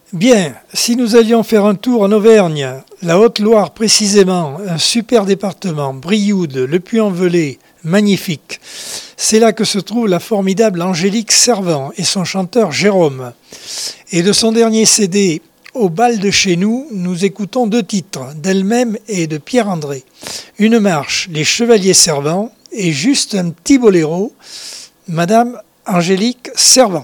Bien, si nous allions faire un tour en Auvergne, la Haute-Loire précisément, un super département, Brioude, le Puy-en-Velay, magnifique. C'est là que se trouve la formidable Angélique Servan et son chanteur Jérôme. Et de son dernier CD, Au bal de chez nous, nous écoutons 2 titres, d'elle-même et de Pierre-André. Une marche, Les Chevaliers Servan, et juste un petit boléro, Madame Angélique Servan.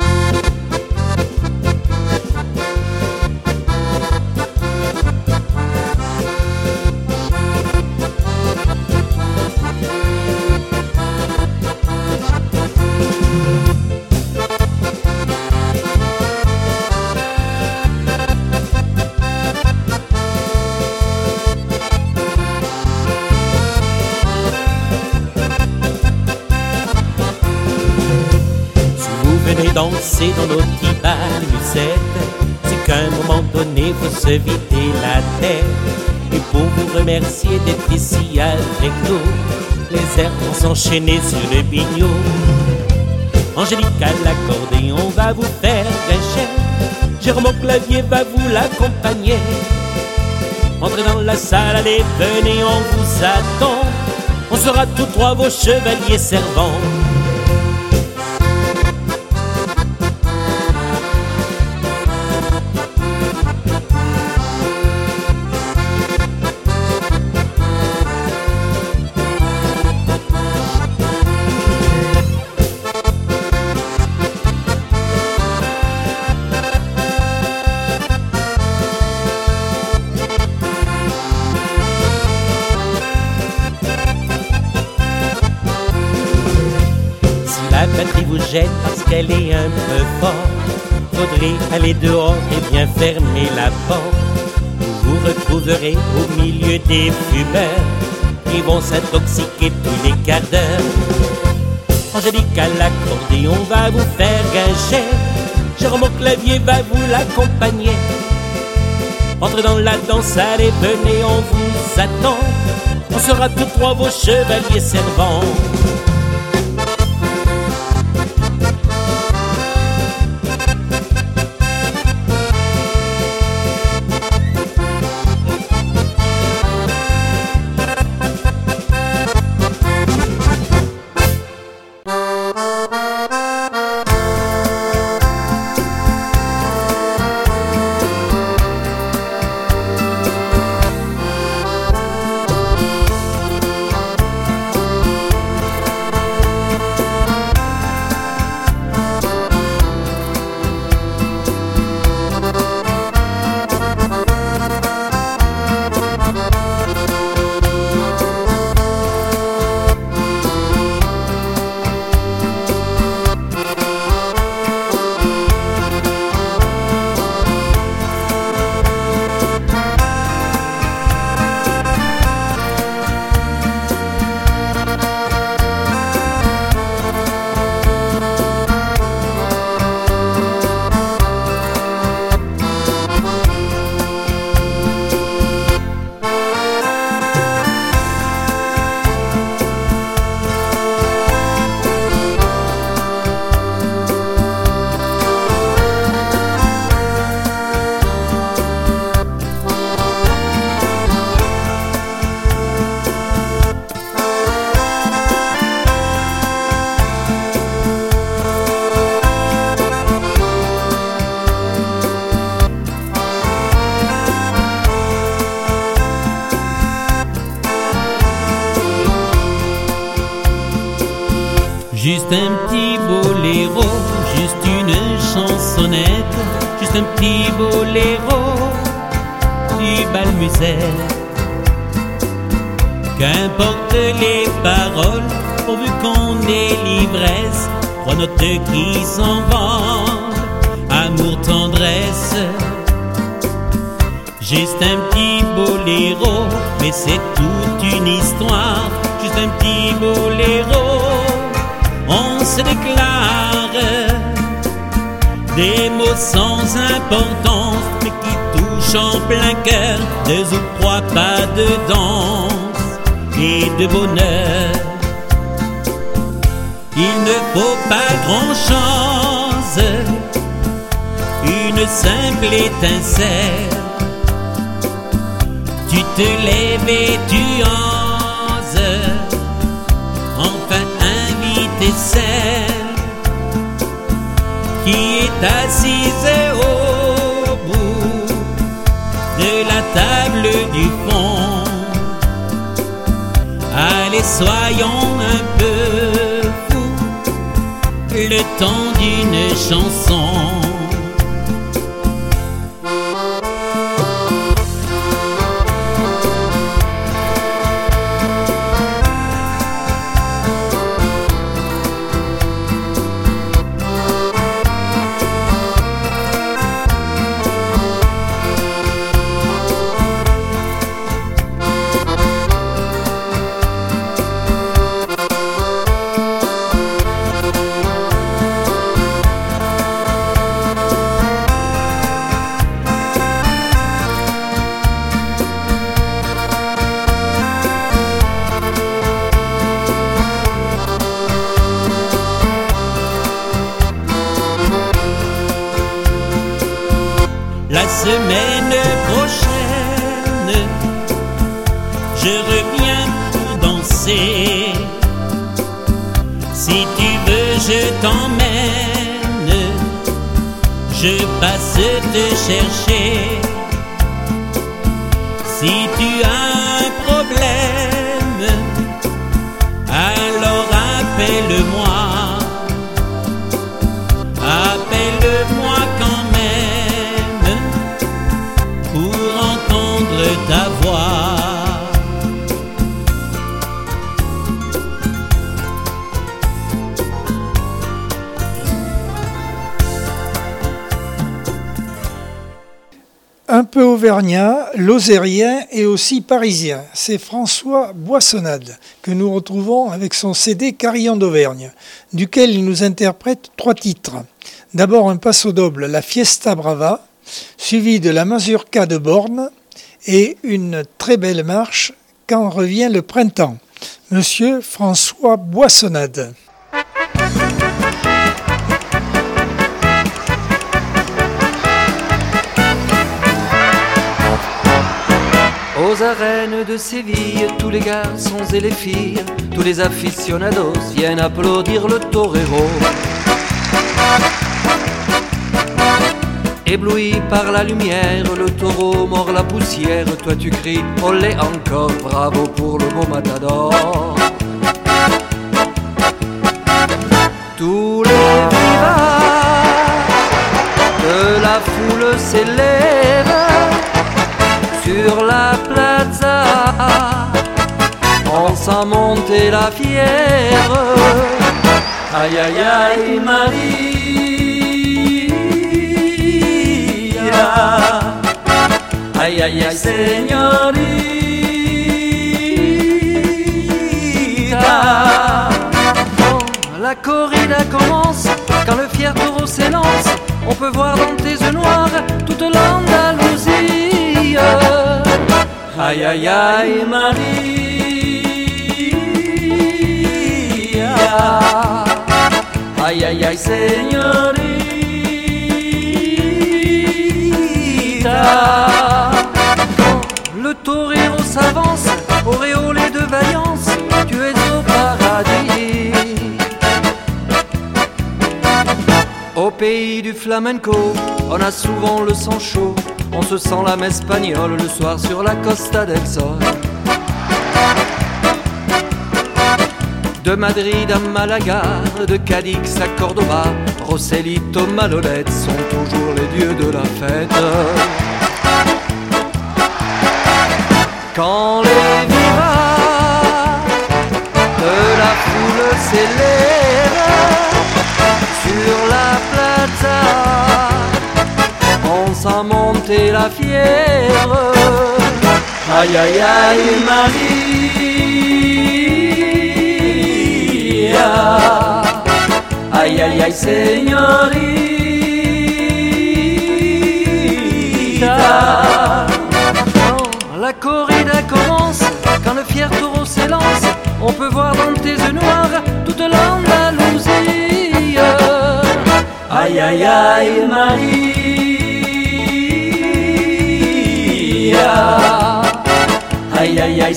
Danser dans nos petits bals musettes, c'est qu'à un moment donné faut se vider la tête. Et pour vous remercier d'être ici avec nous, les airs vont s'enchaîner sur le biniou. Angélique à l'accordéon va vous faire gâcher, Jérôme au clavier va vous l'accompagner. Entrez dans la salle, allez venez, on vous attend, on sera tous 3 vos chevaliers servants. Vous gêne parce qu'elle est un peu forte, faudrait aller dehors et bien fermer la porte. Vous vous retrouverez au milieu des fumeurs qui vont s'intoxiquer tous les quarts d'heure. Angélique à l'accordéon va vous faire gâcher, Jérôme au clavier va vous l'accompagner. Entrez dans la danse, allez venez, on vous attend, on sera tous 3 vos chevaliers servants. Juste un petit boléro, juste une chansonnette, juste un petit boléro du bal musette. Qu'importe les paroles, pourvu qu'on ait l'ivresse, 3 notes qui s'envolent, amour, tendresse. Juste un petit boléro, mais c'est toute une histoire. Juste un petit boléro, on se déclare des mots sans importance, mais qui touchent en plein cœur. 2 ou 3 pas de danse et de bonheur. Il ne faut pas grand-chose, une simple étincelle. Tu te lèves et tu oses enfin inviter celle qui est assise au bout de la table du fond. Allez, soyons un peu fous, le temps d'une chanson. La semaine prochaine, je reviens pour danser. Si tu veux, je t'emmène, je passe te chercher. Si tu as un problème, alors appelle-moi. Appelle-moi quand même pour entendre ta voix. Un peu auvergnat, lozérien et aussi parisien. C'est François Boissonnade que nous retrouvons avec son CD Carillon d'Auvergne, duquel il nous interprète 3 titres. D'abord un passo doble, la Fiesta Brava, suivi de la Mazurka de Borne et une très belle marche Quand revient le printemps. Monsieur François Boissonnade. Aux arènes de Séville, tous les garçons et les filles, tous les aficionados viennent applaudir le torero. Ébloui par la lumière, le taureau mord la poussière. Toi tu cries, olé encore, bravo pour le beau matador. Tous les vivants de la foule s'élèvent sur la plaza, on sent monter la fièvre. Aïe aïe aïe Maria, aïe aïe aïe señorita. La corrida commence quand le fier taureau s'élance. On peut voir dans tes yeux noirs toute l'Andalousie. Aïe aïe aïe Maria, aïe aïe aïe señorita. Quand le torero s'avance, auréolé de vaillance, tu es au paradis. Au pays du flamenco, on a souvent le sang chaud. On se sent l'âme espagnole le soir sur la Costa del Sol. De Madrid à Malaga, de Cadix à Cordoba, Roselito, Malolette sont toujours les dieux de la fête. Quand les vivas de la foule s'élèvent sur la plaza, on sent monter la fièvre. Aïe aïe aïe Maria, aïe aïe aïe señorita. La corrida commence quand le fier taureau s'élance. On peut voir dans tes yeux noirs toute l'Andalousie. Aïe aïe aïe Maria, Ay, ay, ay,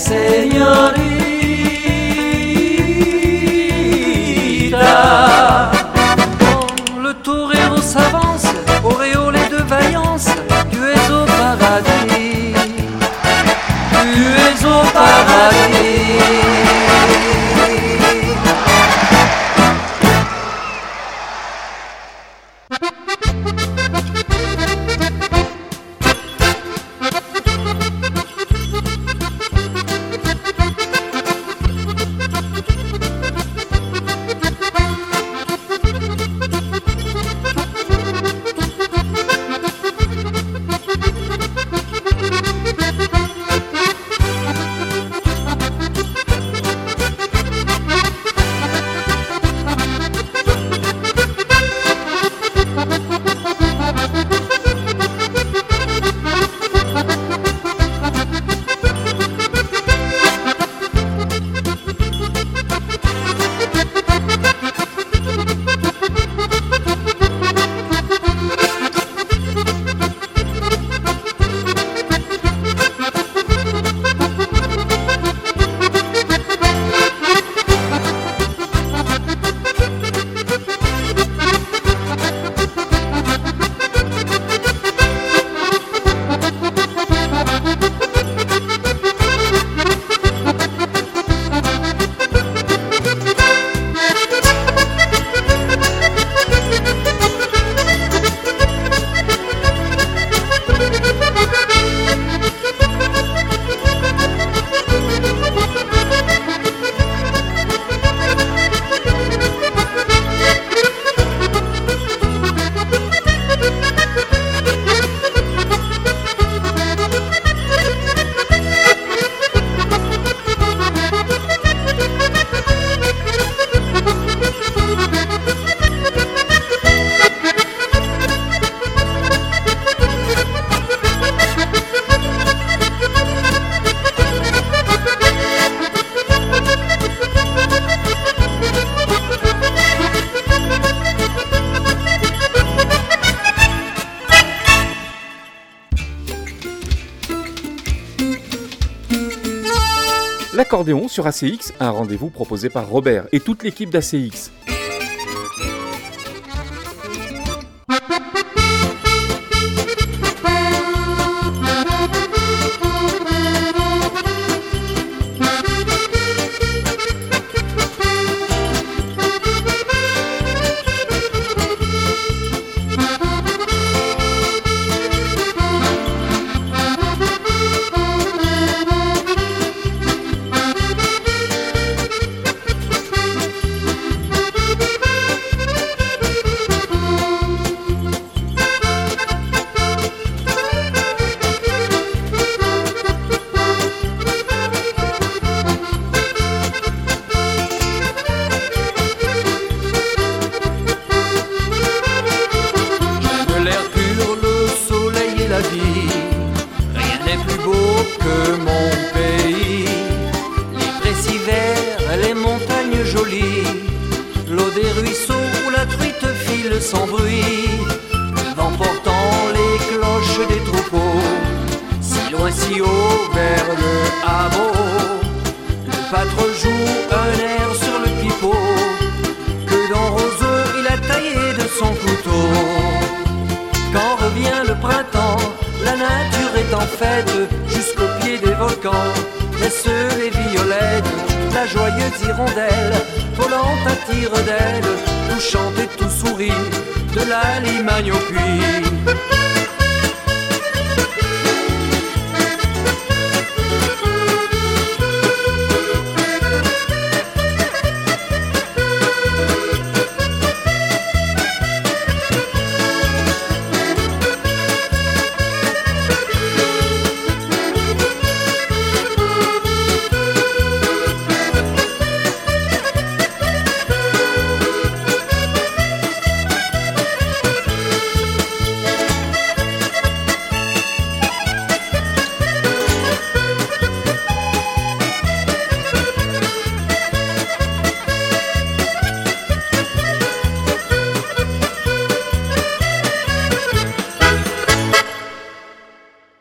señorita. Quand le torero s'avance, auréolé de vaillance, tu es au paradis, tu es au paradis. L'accordéon sur ACX, un rendez-vous proposé par Robert et toute l'équipe d'ACX. Tout chante et tout sourit, de la Limagne au puits.